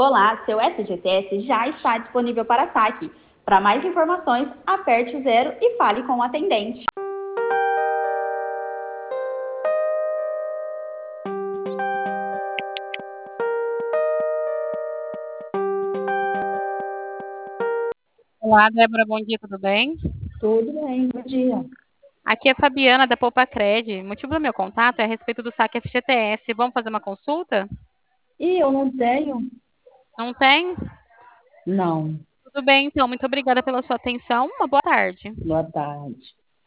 Olá, seu SGTS já está disponível para saque. Para mais informações, aperte o zero e fale com o atendente. Olá, Débora, bom dia, tudo bem? Tudo bem, bom dia. Aqui é a Fabiana da Poupa-Cred. O motivo do meu contato é a respeito do saque FGTS. Vamos fazer uma consulta? E eu não tenho? Não tem? Não. Tudo bem, então. Muito obrigada pela sua atenção. Uma boa tarde. Boa tarde.